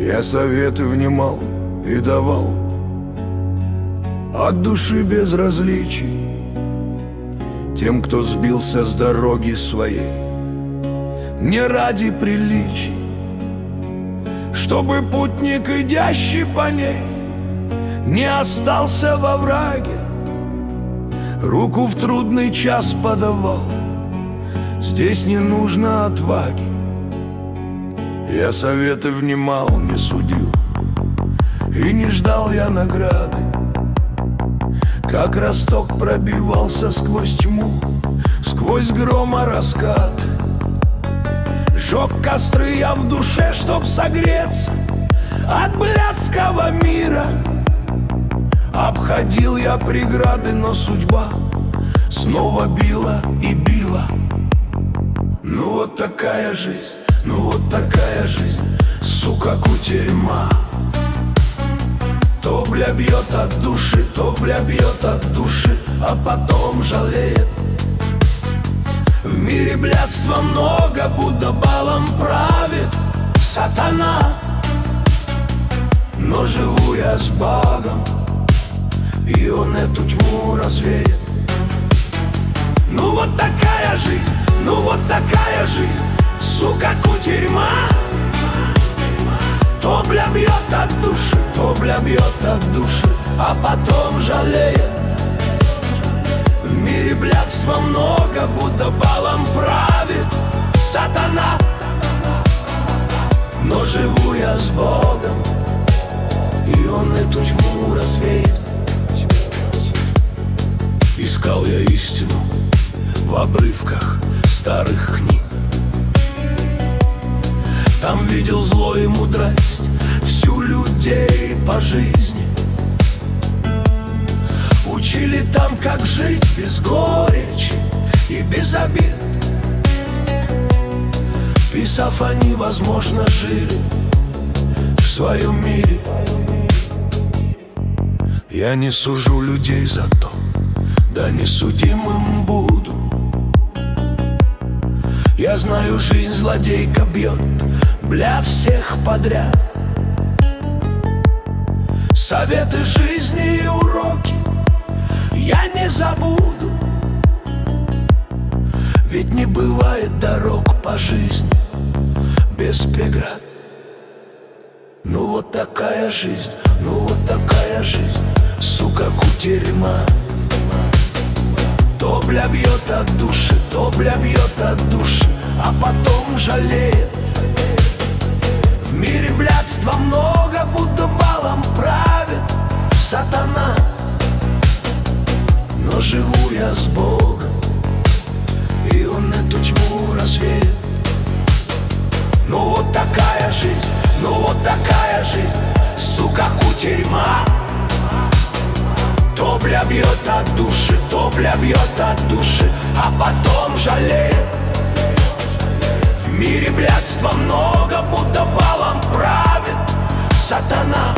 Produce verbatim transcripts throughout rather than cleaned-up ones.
Я советы внимал и давал от души безразличий тем, кто сбился с дороги своей не ради приличий, чтобы путник, идящий по ней, не остался во враге. Руку в трудный час подавал, здесь не нужно отваги. Я советы внимал, не судил, и не ждал я награды. Как росток пробивался сквозь тьму, сквозь грома раскат. Жег костры я в душе, чтоб согреться от блядского мира. Обходил я преграды, но судьба снова била и била. Ну вот такая жизнь, ну вот такая жизнь, сука, кутерьма. То бля бьет от души, то бля бьет от души, а потом жалеет. В мире блядства много, будто балом правит сатана. Но живу я с Богом, и Он эту тьму развеет. Ну вот такая жизнь, ну вот такая жизнь, сука, кутерьма. То бля бьет от души, то бля бьет от души, а потом жалеет. В мире блядства много, будто балом правит сатана. Но живу я с Богом, и Он эту тьму развеет. Искал я истину в обрывках старых книг. Там видел зло и мудрость всю людей по жизни. Учили там, как жить без горечи и без обид. Писав, они, возможно, жили в своем мире. Я не сужу людей за то, да не судимым буду. Я знаю, жизнь злодейка бьет, бля, всех подряд. Советы жизни и уроки я не забуду. Ведь не бывает дорог по жизни без преград. Ну вот такая жизнь, ну вот такая жизнь, сука, кутерьма. То бля бьет от души, то бля бьет от души, а потом жалеет. В мире блядства много, будто балом правит сатана. Но живу я с Богом, и Он эту тьму развеет. Ну вот такая жизнь, ну вот такая жизнь, сука, кутерьма. То бля бьет от души, то бля бьет от души, а потом жалеет. В мире блядства много, будто балом правит сатана.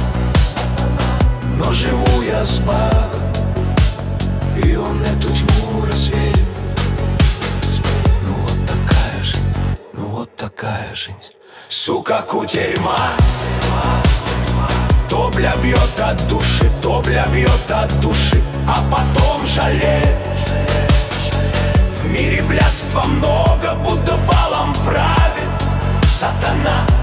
Но живу я с Богом, и Он эту тьму развеет. Ну вот такая жизнь, ну вот такая жизнь, сука, кутерьма. То бля бьет от души, то бля бьет от души, а потом жалеет. В мире блядства много, будто балом правит сатана.